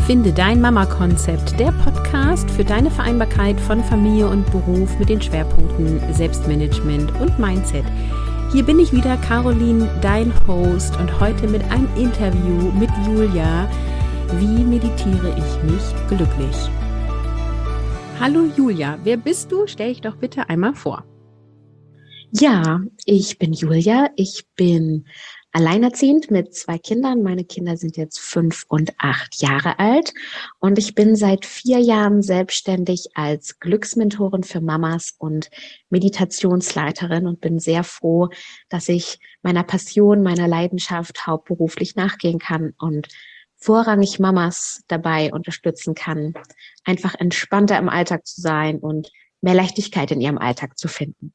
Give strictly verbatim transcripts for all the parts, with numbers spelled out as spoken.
Finde dein Mama-Konzept, der Podcast für deine Vereinbarkeit von Familie und Beruf mit den Schwerpunkten Selbstmanagement und Mindset. Hier bin ich wieder, Caroline, dein Host, und heute mit einem Interview mit Julia. Wie meditiere ich mich glücklich? Hallo Julia, wer bist du? Stell dich doch bitte einmal vor. Ja, ich bin Julia. Ich bin alleinerziehend mit zwei Kindern. Meine Kinder sind jetzt fünf und acht Jahre alt und ich bin seit vier Jahren selbstständig als Glücksmentorin für Mamas und Meditationsleiterin und bin sehr froh, dass ich meiner Passion, meiner Leidenschaft hauptberuflich nachgehen kann und vorrangig Mamas dabei unterstützen kann, einfach entspannter im Alltag zu sein und mehr Leichtigkeit in ihrem Alltag zu finden.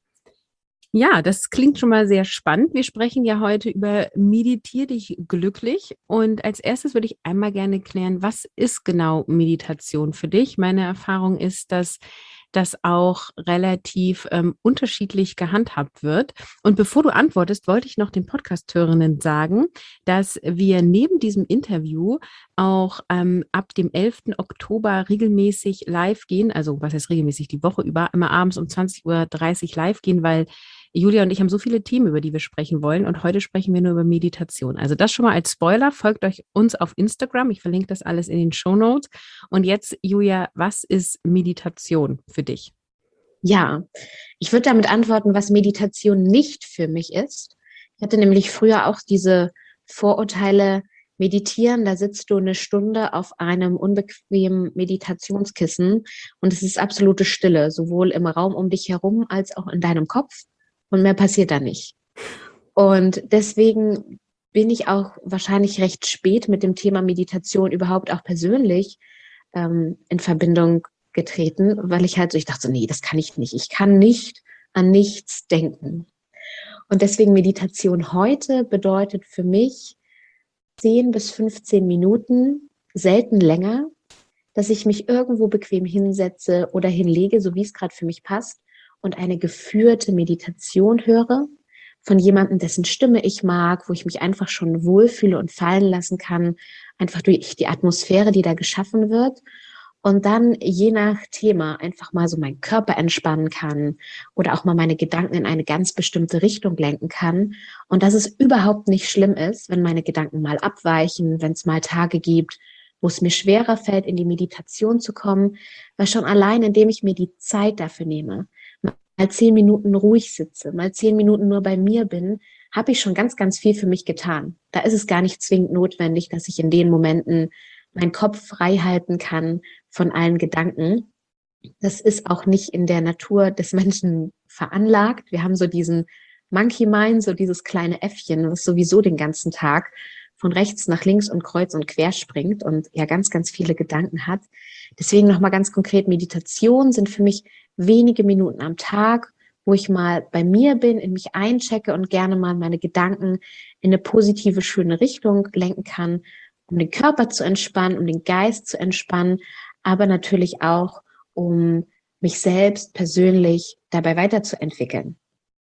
Ja, das klingt schon mal sehr spannend. Wir sprechen ja heute über Meditier dich glücklich. Und als erstes würde ich einmal gerne klären, was ist genau Meditation für dich? Meine Erfahrung ist, dass das auch relativ ähm, unterschiedlich gehandhabt wird. Und bevor du antwortest, wollte ich noch den Podcast-Hörerinnen sagen, dass wir neben diesem Interview auch ähm, ab dem elften Oktober regelmäßig live gehen, also was heißt regelmäßig, die Woche über, immer abends um zwanzig Uhr dreißig live gehen, weil Julia und ich haben so viele Themen, über die wir sprechen wollen, und heute sprechen wir nur über Meditation. Also das schon mal als Spoiler. Folgt euch uns auf Instagram. Ich verlinke das alles in den Shownotes. Und jetzt, Julia, was ist Meditation für dich? Ja, ich würde damit antworten, was Meditation nicht für mich ist. Ich hatte nämlich früher auch diese Vorurteile, meditieren, da sitzt du eine Stunde auf einem unbequemen Meditationskissen und es ist absolute Stille, sowohl im Raum um dich herum als auch in deinem Kopf. Und mehr passiert da nicht. Und deswegen bin ich auch wahrscheinlich recht spät mit dem Thema Meditation überhaupt auch persönlich ähm, in Verbindung getreten, weil ich halt so, ich dachte so, nee, das kann ich nicht. Ich kann nicht an nichts denken. Und deswegen Meditation heute bedeutet für mich zehn bis fünfzehn Minuten, selten länger, dass ich mich irgendwo bequem hinsetze oder hinlege, so wie es gerade für mich passt, und eine geführte Meditation höre von jemandem, dessen Stimme ich mag, wo ich mich einfach schon wohlfühle und fallen lassen kann, einfach durch die Atmosphäre, die da geschaffen wird. Und dann je nach Thema einfach mal so meinen Körper entspannen kann oder auch mal meine Gedanken in eine ganz bestimmte Richtung lenken kann. Und dass es überhaupt nicht schlimm ist, wenn meine Gedanken mal abweichen, wenn es mal Tage gibt, wo es mir schwerer fällt, in die Meditation zu kommen, weil schon allein, indem ich mir die Zeit dafür nehme, mal zehn Minuten ruhig sitze, mal zehn Minuten nur bei mir bin, habe ich schon ganz, ganz viel für mich getan. Da ist es gar nicht zwingend notwendig, dass ich in den Momenten meinen Kopf frei halten kann von allen Gedanken. Das ist auch nicht in der Natur des Menschen veranlagt. Wir haben so diesen Monkey Mind, so dieses kleine Äffchen, was sowieso den ganzen Tag von rechts nach links und kreuz und quer springt und ja ganz, ganz viele Gedanken hat. Deswegen nochmal ganz konkret, Meditation sind für mich wenige Minuten am Tag, wo ich mal bei mir bin, in mich einchecke und gerne mal meine Gedanken in eine positive, schöne Richtung lenken kann, um den Körper zu entspannen, um den Geist zu entspannen, aber natürlich auch, um mich selbst persönlich dabei weiterzuentwickeln.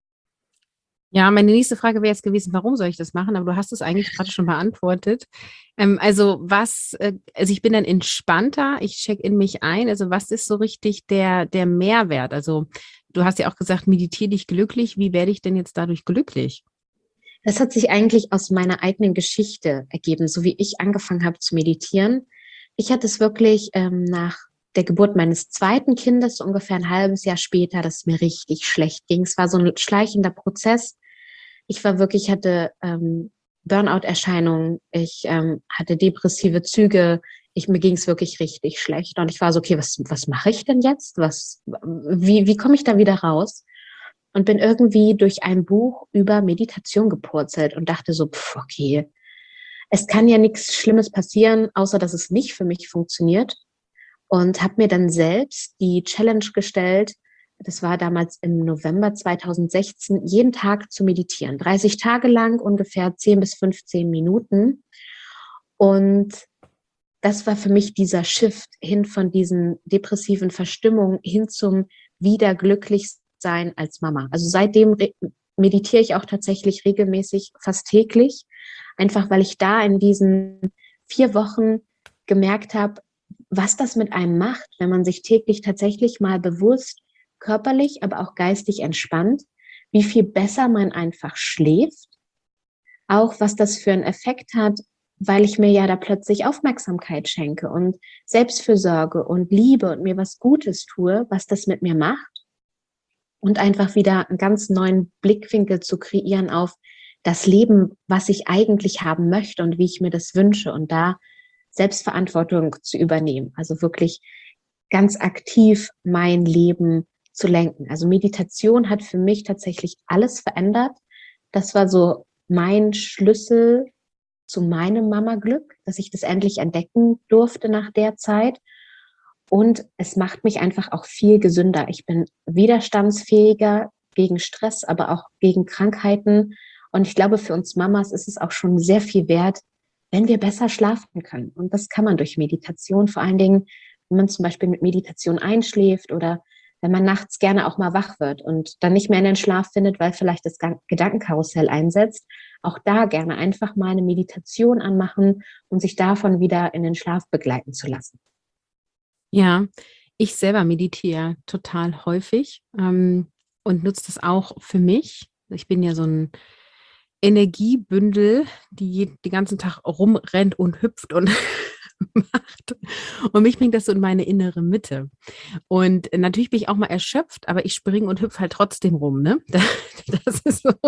Ja, meine nächste Frage wäre jetzt gewesen, warum soll ich das machen? Aber du hast es eigentlich gerade schon beantwortet. Ähm, also was, äh, also ich bin dann entspannter, ich check in mich ein. Also was ist so richtig der, der Mehrwert? Also du hast ja auch gesagt, meditiere dich glücklich. Wie werde ich denn jetzt dadurch glücklich? Das hat sich eigentlich aus meiner eigenen Geschichte ergeben, so wie ich angefangen habe zu meditieren. Ich hatte es wirklich ähm, nach der Geburt meines zweiten Kindes, so ungefähr ein halbes Jahr später, dass es mir richtig schlecht ging. Es war so ein schleichender Prozess. Ich war wirklich, hatte ähm, Burnout-Erscheinungen, ich ähm, hatte depressive Züge, ich, mir ging es wirklich richtig schlecht. Und ich war so, okay, was, was mache ich denn jetzt? Was, wie, wie komme ich da wieder raus? Und bin irgendwie durch ein Buch über Meditation gepurzelt und dachte so, pff, okay, es kann ja nichts Schlimmes passieren, außer dass es nicht für mich funktioniert. Und habe mir dann selbst die Challenge gestellt, das war damals im November zweitausendsechzehn, jeden Tag zu meditieren. dreißig Tage lang, ungefähr zehn bis fünfzehn Minuten. Und das war für mich dieser Shift hin von diesen depressiven Verstimmungen hin zum wieder glücklich sein als Mama. Also seitdem re- meditiere ich auch tatsächlich regelmäßig, fast täglich, einfach weil ich da in diesen vier Wochen gemerkt habe, was das mit einem macht, wenn man sich täglich tatsächlich mal bewusst körperlich, aber auch geistig entspannt, wie viel besser man einfach schläft, auch was das für einen Effekt hat, weil ich mir ja da plötzlich Aufmerksamkeit schenke und Selbstfürsorge und Liebe und mir was Gutes tue, was das mit mir macht und einfach wieder einen ganz neuen Blickwinkel zu kreieren auf das Leben, was ich eigentlich haben möchte und wie ich mir das wünsche und da Selbstverantwortung zu übernehmen. Also wirklich ganz aktiv mein Leben zu lenken. Also Meditation hat für mich tatsächlich alles verändert. Das war so mein Schlüssel zu meinem Mama-Glück, dass ich das endlich entdecken durfte nach der Zeit. Und es macht mich einfach auch viel gesünder. Ich bin widerstandsfähiger gegen Stress, aber auch gegen Krankheiten. Und ich glaube, für uns Mamas ist es auch schon sehr viel wert, wenn wir besser schlafen können. Und das kann man durch Meditation, vor allen Dingen, wenn man zum Beispiel mit Meditation einschläft oder wenn man nachts gerne auch mal wach wird und dann nicht mehr in den Schlaf findet, weil vielleicht das Gedankenkarussell einsetzt, auch da gerne einfach mal eine Meditation anmachen und sich davon wieder in den Schlaf begleiten zu lassen. Ja, ich selber meditiere total häufig ähm, und nutze das auch für mich. Ich bin ja so ein Energiebündel, die den ganzen Tag rumrennt und hüpft und macht. Und mich bringt das so in meine innere Mitte. Und natürlich bin ich auch mal erschöpft, aber ich springe und hüpfe halt trotzdem rum, ne? Das ist so.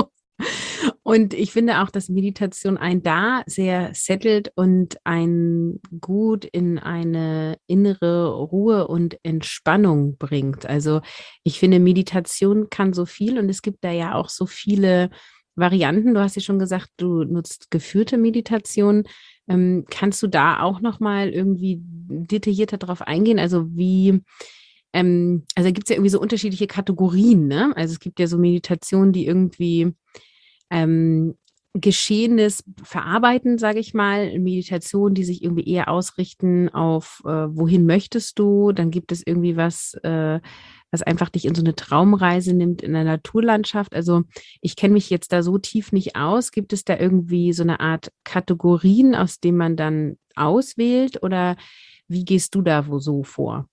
Und ich finde auch, dass Meditation einen da sehr settelt und einen gut in eine innere Ruhe und Entspannung bringt. Also ich finde, Meditation kann so viel und es gibt da ja auch so viele Varianten. Du hast ja schon gesagt, du nutzt geführte Meditation. Ähm, kannst du da auch noch mal irgendwie detaillierter drauf eingehen? Also wie, ähm, also gibt es ja irgendwie so unterschiedliche Kategorien, ne? Also es gibt ja so Meditationen, die irgendwie ähm, Geschehenes verarbeiten, sage ich mal, Meditation, die sich irgendwie eher ausrichten auf, äh, wohin möchtest du? Dann gibt es irgendwie was, äh, was einfach dich in so eine Traumreise nimmt in der Naturlandschaft. Also ich kenne mich jetzt da so tief nicht aus. Gibt es da irgendwie so eine Art Kategorien, aus denen man dann auswählt? Oder wie gehst du da wo so vor?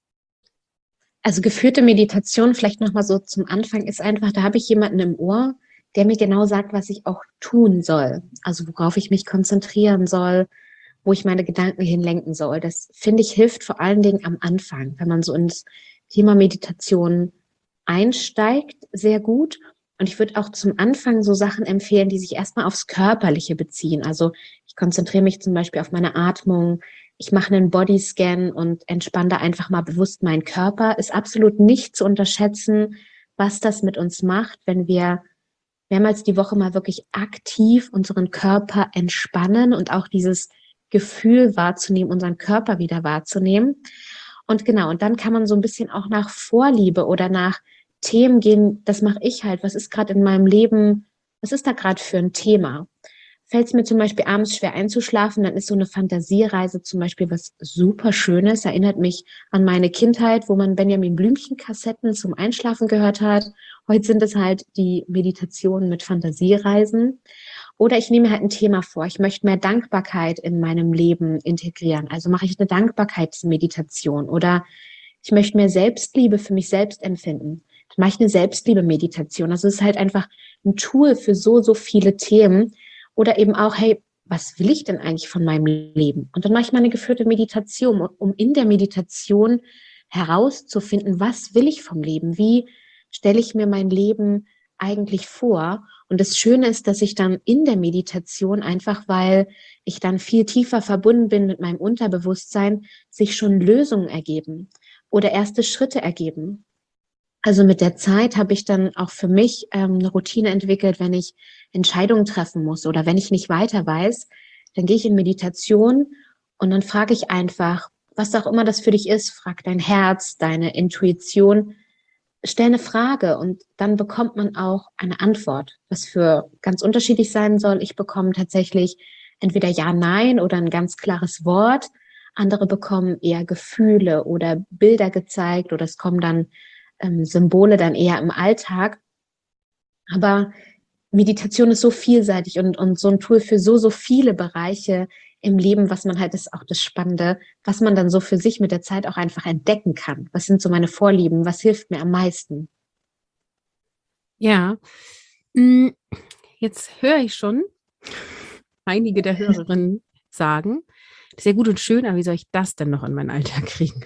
Also geführte Meditation, vielleicht nochmal so zum Anfang, ist einfach, da habe ich jemanden im Ohr, der mir genau sagt, was ich auch tun soll. Also worauf ich mich konzentrieren soll, wo ich meine Gedanken hinlenken soll. Das finde ich hilft vor allen Dingen am Anfang, wenn man so ins Thema Meditation einsteigt, sehr gut. Und ich würde auch zum Anfang so Sachen empfehlen, die sich erstmal aufs Körperliche beziehen. Also ich konzentriere mich zum Beispiel auf meine Atmung. Ich mache einen Bodyscan und entspanne da einfach mal bewusst meinen Körper. Ist absolut nicht zu unterschätzen, was das mit uns macht, wenn wir mehrmals die Woche mal wirklich aktiv unseren Körper entspannen und auch dieses Gefühl wahrzunehmen, unseren Körper wieder wahrzunehmen. Und genau, und dann kann man so ein bisschen auch nach Vorliebe oder nach Themen gehen. Das mache ich halt. Was ist gerade in meinem Leben? Was ist da gerade für ein Thema? Fällt es mir zum Beispiel abends schwer einzuschlafen, dann ist so eine Fantasiereise zum Beispiel was super Schönes. Erinnert mich an meine Kindheit, wo man Benjamin Blümchen-Kassetten zum Einschlafen gehört hat. Heute sind es halt die Meditationen mit Fantasiereisen. Oder ich nehme halt ein Thema vor. Ich möchte mehr Dankbarkeit in meinem Leben integrieren. Also mache ich eine Dankbarkeitsmeditation. Oder ich möchte mehr Selbstliebe für mich selbst empfinden. Dann mache ich eine Selbstliebe-Meditation. Also es ist halt einfach ein Tool für so, so viele Themen. Oder eben auch, hey, was will ich denn eigentlich von meinem Leben? Und dann mache ich mal eine geführte Meditation, um in der Meditation herauszufinden, was will ich vom Leben? Wie stelle ich mir mein Leben eigentlich vor? Und das Schöne ist, dass ich dann in der Meditation einfach, weil ich dann viel tiefer verbunden bin mit meinem Unterbewusstsein, sich schon Lösungen ergeben oder erste Schritte ergeben. Also mit der Zeit habe ich dann auch für mich ähm, eine Routine entwickelt, wenn ich Entscheidungen treffen muss oder wenn ich nicht weiter weiß, dann gehe ich in Meditation und dann frage ich einfach, was auch immer das für dich ist, frag dein Herz, deine Intuition, stell eine Frage und dann bekommt man auch eine Antwort, was für ganz unterschiedlich sein soll. Ich bekomme tatsächlich entweder Ja, Nein oder ein ganz klares Wort. Andere bekommen eher Gefühle oder Bilder gezeigt oder es kommen dann ähm, Symbole dann eher im Alltag. Aber Meditation ist so vielseitig und, und so ein Tool für so, so viele Bereiche im Leben, was man halt, ist auch das Spannende, was man dann so für sich mit der Zeit auch einfach entdecken kann. Was sind so meine Vorlieben? Was hilft mir am meisten? Ja, mm, jetzt höre ich schon einige der Hörerinnen sagen, das ist ja gut und schön, aber wie soll ich das denn noch in meinen Alltag kriegen?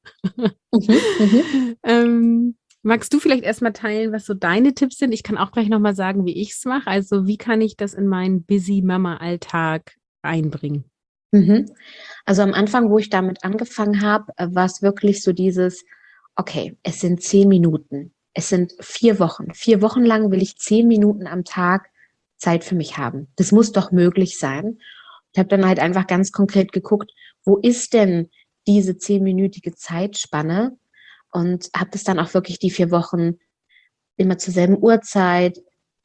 Mhm, mhm. ähm, magst du vielleicht erstmal teilen, was so deine Tipps sind? Ich kann auch gleich nochmal sagen, wie ich es mache. Also wie kann ich das in meinen Busy Mama-Alltag einbringen? Mhm. Also am Anfang, wo ich damit angefangen habe, äh, war es wirklich so dieses, okay, es sind zehn Minuten. Es sind vier Wochen. Vier Wochen lang will ich zehn Minuten am Tag Zeit für mich haben. Das muss doch möglich sein. Ich habe dann halt einfach ganz konkret geguckt, wo ist denn diese zehnminütige Zeitspanne, und habe das dann auch wirklich die vier Wochen immer zur selben Uhrzeit,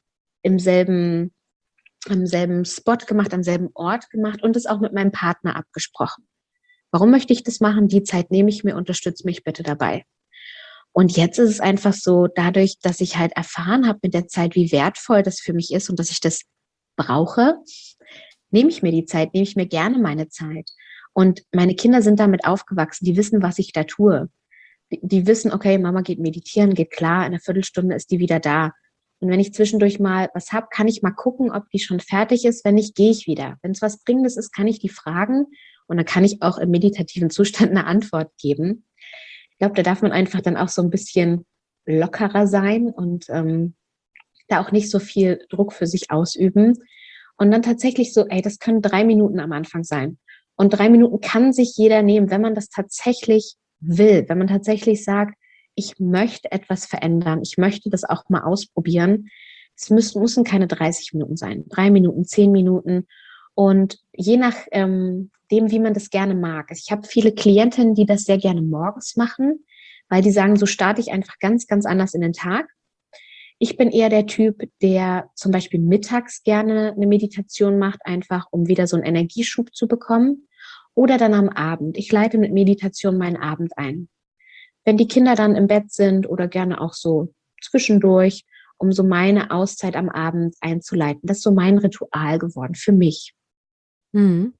im selben, am selben Spot gemacht, am selben Ort gemacht und das auch mit meinem Partner abgesprochen. Warum möchte ich das machen? Die Zeit nehme ich mir, unterstütze mich bitte dabei. Und jetzt ist es einfach so, dadurch, dass ich halt erfahren habe mit der Zeit, wie wertvoll das für mich ist und dass ich das brauche, nehme ich mir die Zeit, nehme ich mir gerne meine Zeit. Und meine Kinder sind damit aufgewachsen, die wissen, was ich da tue. Die, die wissen, okay, Mama geht meditieren, geht klar, in einer Viertelstunde ist die wieder da. Und wenn ich zwischendurch mal was habe, kann ich mal gucken, ob die schon fertig ist. Wenn nicht, gehe ich wieder. Wenn es was Dringendes ist, kann ich die fragen und dann kann ich auch im meditativen Zustand eine Antwort geben. Ich glaube, da darf man einfach dann auch so ein bisschen lockerer sein und ähm, da auch nicht so viel Druck für sich ausüben. Und dann tatsächlich so, ey, das können drei Minuten am Anfang sein. Und drei Minuten kann sich jeder nehmen, wenn man das tatsächlich will, wenn man tatsächlich sagt, ich möchte etwas verändern, ich möchte das auch mal ausprobieren. Es müssen, müssen keine dreißig Minuten sein, drei Minuten, zehn Minuten. Und je nach ähm, dem, wie man das gerne mag. Also ich habe viele Klientinnen, die das sehr gerne morgens machen, weil die sagen, so starte ich einfach ganz, ganz anders in den Tag. Ich bin eher der Typ, der zum Beispiel mittags gerne eine Meditation macht, einfach um wieder so einen Energieschub zu bekommen. Oder dann am Abend. Ich leite mit Meditation meinen Abend ein. Wenn die Kinder dann im Bett sind oder gerne auch so zwischendurch, um so meine Auszeit am Abend einzuleiten. Das ist so mein Ritual geworden für mich. Mhm.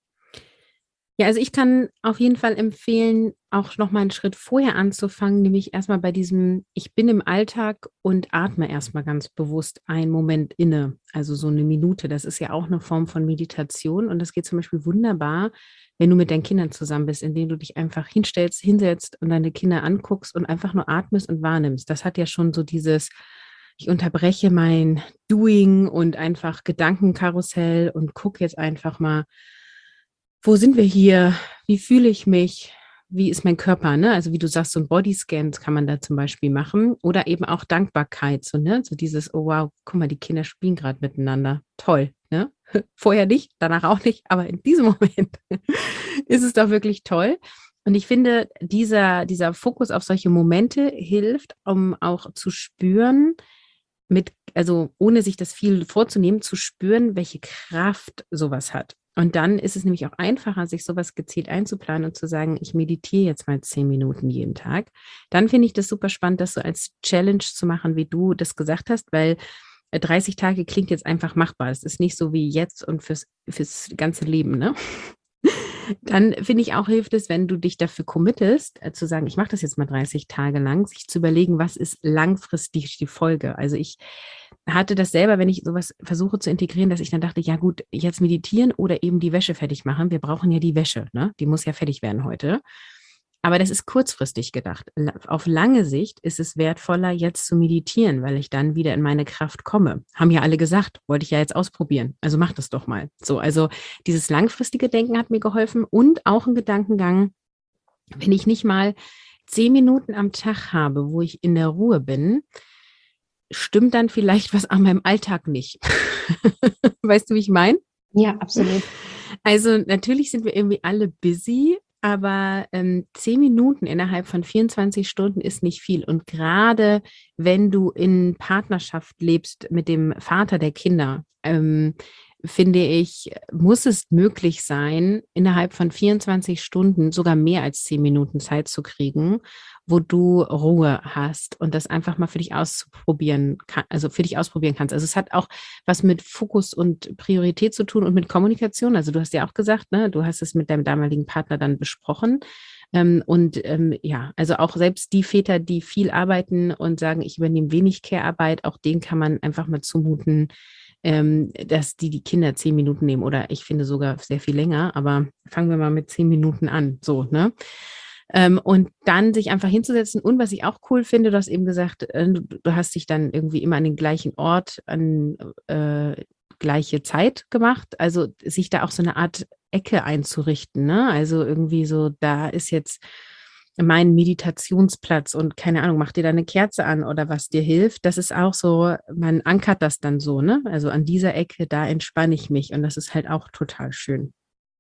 Ja, also ich kann auf jeden Fall empfehlen, auch noch mal einen Schritt vorher anzufangen, nämlich erstmal bei diesem, ich bin im Alltag und atme erstmal ganz bewusst einen Moment inne, also so eine Minute. Das ist ja auch eine Form von Meditation und das geht zum Beispiel wunderbar, wenn du mit deinen Kindern zusammen bist, indem du dich einfach hinstellst, hinsetzt und deine Kinder anguckst und einfach nur atmest und wahrnimmst. Das hat ja schon so dieses, ich unterbreche mein Doing und einfach Gedankenkarussell und gucke jetzt einfach mal, wo sind wir hier? Wie fühle ich mich? Wie ist mein Körper? Ne? Also wie du sagst, so ein Bodyscan kann man da zum Beispiel machen. Oder eben auch Dankbarkeit. So, ne? So dieses, oh wow, guck mal, die Kinder spielen gerade miteinander. Toll. Ne? Vorher nicht, danach auch nicht, aber in diesem Moment ist es doch wirklich toll. Und ich finde, dieser, dieser Fokus auf solche Momente hilft, um auch zu spüren, mit, also ohne sich das viel vorzunehmen, zu spüren, welche Kraft sowas hat. Und dann ist es nämlich auch einfacher, sich sowas gezielt einzuplanen und zu sagen, ich meditiere jetzt mal zehn Minuten jeden Tag. Dann finde ich das super spannend, das so als Challenge zu machen, wie du das gesagt hast, weil dreißig Tage klingt jetzt einfach machbar. Es ist nicht so wie jetzt und fürs, fürs ganze Leben, ne? Dann finde ich auch, hilft es, wenn du dich dafür committest, äh, zu sagen, ich mache das jetzt mal dreißig Tage lang, sich zu überlegen, was ist langfristig die Folge. Also ich hatte das selber, wenn ich sowas versuche zu integrieren, dass ich dann dachte, ja gut, jetzt meditieren oder eben die Wäsche fertig machen. Wir brauchen ja die Wäsche, ne? Die muss ja fertig werden heute. Aber das ist kurzfristig gedacht. La- Auf lange Sicht ist es wertvoller, jetzt zu meditieren, weil ich dann wieder in meine Kraft komme. Haben ja alle gesagt, wollte ich ja jetzt ausprobieren. Also mach das doch mal. So, also dieses langfristige Denken hat mir geholfen und auch ein Gedankengang, wenn ich nicht mal zehn Minuten am Tag habe, wo ich in der Ruhe bin, stimmt dann vielleicht was an meinem Alltag nicht. Weißt du, wie ich meine? Ja, absolut. Also natürlich sind wir irgendwie alle busy, aber ähm, zehn Minuten innerhalb von vierundzwanzig Stunden ist nicht viel. Und gerade wenn du in Partnerschaft lebst mit dem Vater der Kinder, ähm, finde ich, muss es möglich sein, innerhalb von vierundzwanzig Stunden sogar mehr als zehn Minuten Zeit zu kriegen, wo du Ruhe hast und das einfach mal für dich ausprobieren kann, also für dich ausprobieren kannst. Also es hat auch was mit Fokus und Priorität zu tun und mit Kommunikation. Also du hast ja auch gesagt, ne, du hast es mit deinem damaligen Partner dann besprochen. Ähm, und ähm, ja, also auch selbst die Väter, die viel arbeiten und sagen, ich übernehme wenig Care-Arbeit, auch denen kann man einfach mal zumuten, ähm, dass die die Kinder zehn Minuten nehmen oder ich finde sogar sehr viel länger, aber fangen wir mal mit zehn Minuten an, so, ne? Ähm, und dann sich einfach hinzusetzen und was ich auch cool finde, du hast eben gesagt, äh, du, du hast dich dann irgendwie immer an den gleichen Ort, an äh, gleiche Zeit gemacht, also sich da auch so eine Art Ecke einzurichten, ne? Also irgendwie so, da ist jetzt mein Meditationsplatz und keine Ahnung, mach dir da eine Kerze an oder was dir hilft. Das ist auch so, man ankert das dann so, ne? Also an dieser Ecke, da entspanne ich mich und das ist halt auch total schön.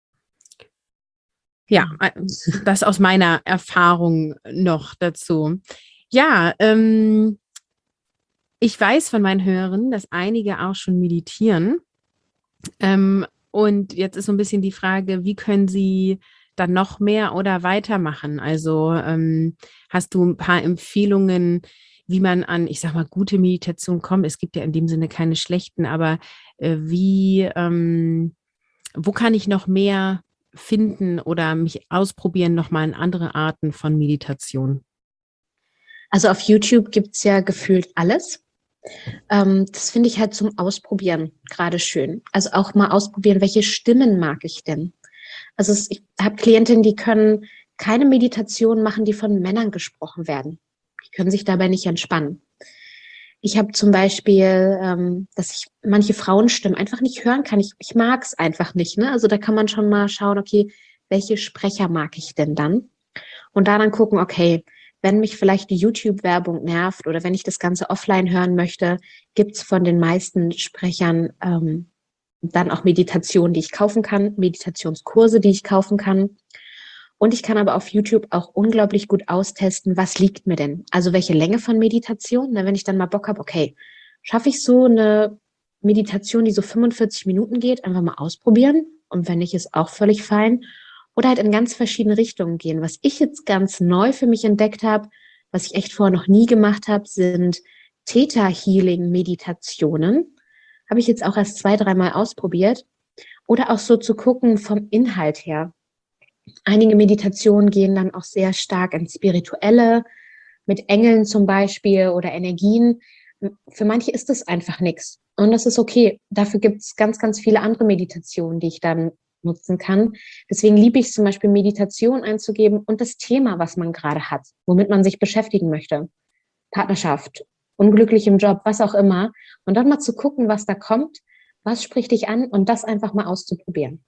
Ja, Genau. äh, das aus meiner Erfahrung noch dazu. Ja, ähm, ich weiß von meinen Hörern, dass einige auch schon meditieren. Ähm, und jetzt ist so ein bisschen die Frage, wie können sie dann noch mehr oder weitermachen? Also ähm, hast du ein paar Empfehlungen, wie man an, ich sag mal, gute Meditation kommt? Es gibt ja in dem Sinne keine schlechten, aber äh, wie, ähm, wo kann ich noch mehr finden oder mich ausprobieren, nochmal in andere Arten von Meditation? Also auf YouTube gibt's ja gefühlt alles. Ähm, das finde ich halt zum Ausprobieren gerade schön. Also auch mal ausprobieren, welche Stimmen mag ich denn? Also es, ich habe Klientinnen, die können keine Meditation machen, die von Männern gesprochen werden. Die können sich dabei nicht entspannen. Ich habe zum Beispiel, ähm, dass ich manche Frauenstimmen einfach nicht hören kann. Ich, ich mag es einfach nicht. Ne? Also da kann man schon mal schauen, okay, welche Sprecher mag ich denn dann? Und da dann gucken, okay, wenn mich vielleicht die YouTube-Werbung nervt oder wenn ich das Ganze offline hören möchte, gibt's von den meisten Sprechern ähm, dann auch Meditationen, die ich kaufen kann, Meditationskurse, die ich kaufen kann. Und ich kann aber auf YouTube auch unglaublich gut austesten, was liegt mir denn? Also welche Länge von Meditation? Na, wenn ich dann mal Bock habe, okay, schaffe ich so eine Meditation, die so fünfundvierzig Minuten geht, einfach mal ausprobieren. Und wenn nicht, ist auch völlig fein. Oder halt in ganz verschiedene Richtungen gehen. Was ich jetzt ganz neu für mich entdeckt habe, was ich echt vorher noch nie gemacht habe, sind Theta-Healing-Meditationen. Habe ich jetzt auch erst zwei, dreimal ausprobiert. Oder auch so zu gucken vom Inhalt her. Einige Meditationen gehen dann auch sehr stark ins Spirituelle, mit Engeln zum Beispiel oder Energien. Für manche ist das einfach nichts. Und das ist okay. Dafür gibt es ganz, ganz viele andere Meditationen, die ich dann nutzen kann. Deswegen liebe ich es zum Beispiel, Meditation einzugeben und das Thema, was man gerade hat, womit man sich beschäftigen möchte. Partnerschaft, unglücklich im Job, was auch immer. Und dann mal zu gucken, was da kommt, was spricht dich an und das einfach mal auszuprobieren.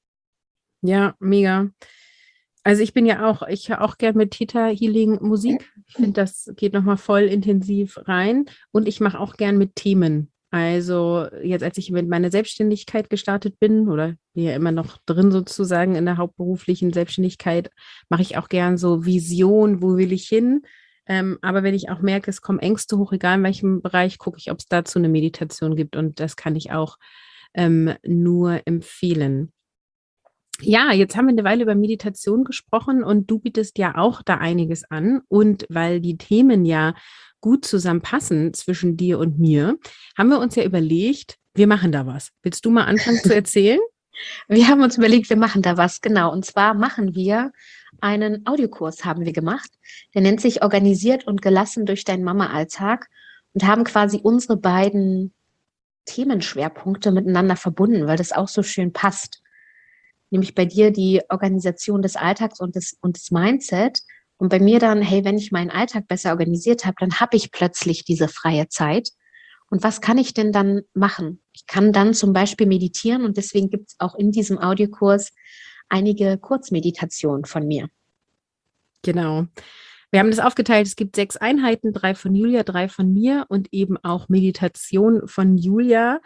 Ja, mega. Also ich bin ja auch, ich höre auch gern mit Theta Healing Musik. Ich finde, das geht nochmal voll intensiv rein. Und ich mache auch gern mit Themen. Also jetzt, als ich mit meiner Selbstständigkeit gestartet bin, oder bin ja immer noch drin sozusagen in der hauptberuflichen Selbstständigkeit, mache ich auch gern so Vision, wo will ich hin? Ähm, aber wenn ich auch merke, es kommen Ängste hoch, egal in welchem Bereich, gucke ich, ob es dazu eine Meditation gibt. Und das kann ich auch ähm, nur empfehlen. Ja, jetzt haben wir eine Weile über Meditation gesprochen und du bietest ja auch da einiges an. Und weil die Themen ja gut zusammenpassen zwischen dir und mir, haben wir uns ja überlegt, wir machen da was. Willst du mal anfangen zu erzählen? Wir haben uns überlegt, wir machen da was, genau. Und zwar machen wir einen Audiokurs, haben wir gemacht. Der nennt sich Organisiert und gelassen durch deinen Mama-Alltag und haben quasi unsere beiden Themenschwerpunkte miteinander verbunden, weil das auch so schön passt. Nämlich bei dir die Organisation des Alltags und des, und des Mindset. Und bei mir dann, hey, wenn ich meinen Alltag besser organisiert habe, dann habe ich plötzlich diese freie Zeit. Und was kann ich denn dann machen? Ich kann dann zum Beispiel meditieren und deswegen gibt es auch in diesem Audiokurs einige Kurzmeditationen von mir. Genau. Wir haben das aufgeteilt. Es gibt sechs Einheiten, drei von Julia, drei von mir und eben auch Meditation von Julia.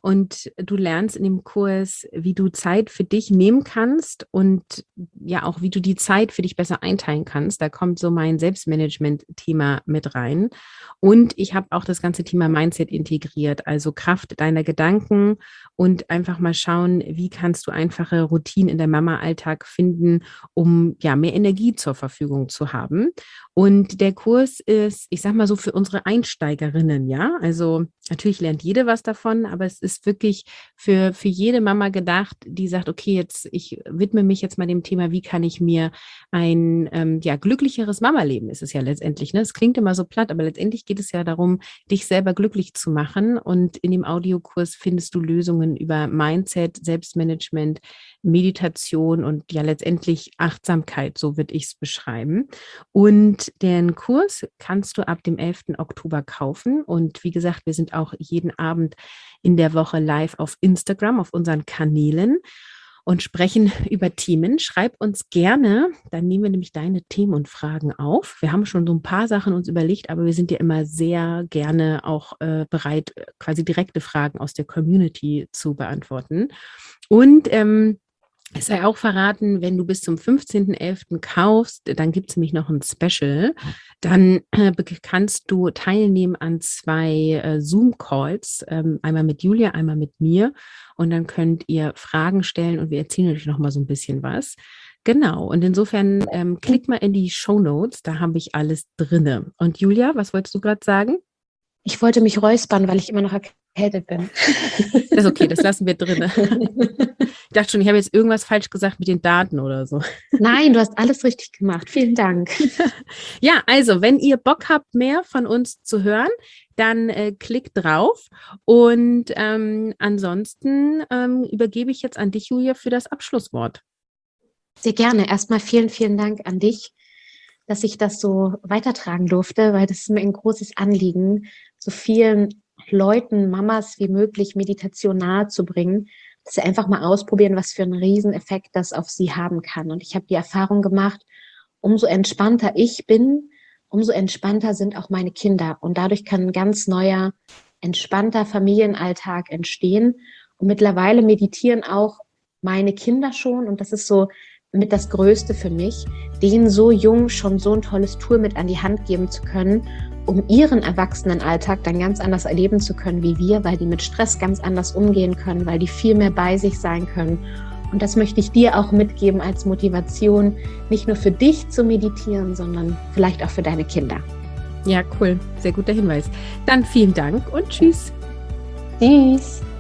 Und du lernst in dem Kurs, wie du Zeit für dich nehmen kannst und ja auch, wie du die Zeit für dich besser einteilen kannst. Da kommt so mein Selbstmanagement-Thema mit rein. Und ich habe auch das ganze Thema Mindset integriert, also Kraft deiner Gedanken und einfach mal schauen, wie kannst du einfache Routinen in deinem Mama-Alltag finden, um ja mehr Energie zur Verfügung zu haben. Und der Kurs ist, ich sag mal so, für unsere Einsteigerinnen, ja. Also natürlich lernt jede was davon, aber es ist wirklich für, für jede Mama gedacht, die sagt, okay, jetzt, ich widme mich jetzt mal dem Thema, wie kann ich mir ein ähm, ja, glücklicheres Mama-Leben, ist es ja letztendlich, ne? Es klingt immer so platt, aber letztendlich geht es ja darum, dich selber glücklich zu machen. Und in dem Audiokurs findest du Lösungen über Mindset, Selbstmanagement, Meditation und ja letztendlich Achtsamkeit, so würde ich es beschreiben. Und den Kurs kannst du ab dem elften Oktober kaufen. Und wie gesagt, wir sind auch jeden Abend in der Woche live auf Instagram, auf unseren Kanälen und sprechen über Themen. Schreib uns gerne, dann nehmen wir nämlich deine Themen und Fragen auf. Wir haben schon so ein paar Sachen uns überlegt, aber wir sind ja immer sehr gerne auch äh, bereit, quasi direkte Fragen aus der Community zu beantworten. Und ähm, es sei auch verraten, wenn du bis zum fünfzehnten elften kaufst, dann gibt es nämlich noch ein Special. Dann äh, kannst du teilnehmen an zwei äh, Zoom-Calls, ähm, einmal mit Julia, einmal mit mir. Und dann könnt ihr Fragen stellen und wir erzählen euch noch mal so ein bisschen was. Genau, und insofern ähm, klick mal in die Shownotes, da habe ich alles drinne. Und Julia, was wolltest du gerade sagen? Ich wollte mich räuspern, weil ich immer noch erkältet bin. Das ist okay, das lassen wir drin. Ich dachte schon, ich habe jetzt irgendwas falsch gesagt mit den Daten oder so. Nein, du hast alles richtig gemacht. Vielen Dank. Ja, also wenn ihr Bock habt, mehr von uns zu hören, dann äh, klickt drauf. Und ähm, ansonsten ähm, übergebe ich jetzt an dich, Julia, für das Abschlusswort. Sehr gerne. Erstmal vielen, vielen Dank an dich, dass ich das so weitertragen durfte, weil das ist mir ein großes Anliegen, so vielen Leuten, Mamas wie möglich Meditation nahe zu bringen, dass sie einfach mal ausprobieren, was für einen Rieseneffekt das auf sie haben kann. Und ich habe die Erfahrung gemacht, umso entspannter ich bin, umso entspannter sind auch meine Kinder. Und dadurch kann ein ganz neuer, entspannter Familienalltag entstehen. Und mittlerweile meditieren auch meine Kinder schon. Und das ist so mit das Größte für mich, denen so jung schon so ein tolles Tool mit an die Hand geben zu können, um ihren Erwachsenenalltag dann ganz anders erleben zu können wie wir, weil die mit Stress ganz anders umgehen können, weil die viel mehr bei sich sein können. Und das möchte ich dir auch mitgeben als Motivation, nicht nur für dich zu meditieren, sondern vielleicht auch für deine Kinder. Ja, cool. Sehr guter Hinweis. Dann vielen Dank und tschüss. Tschüss.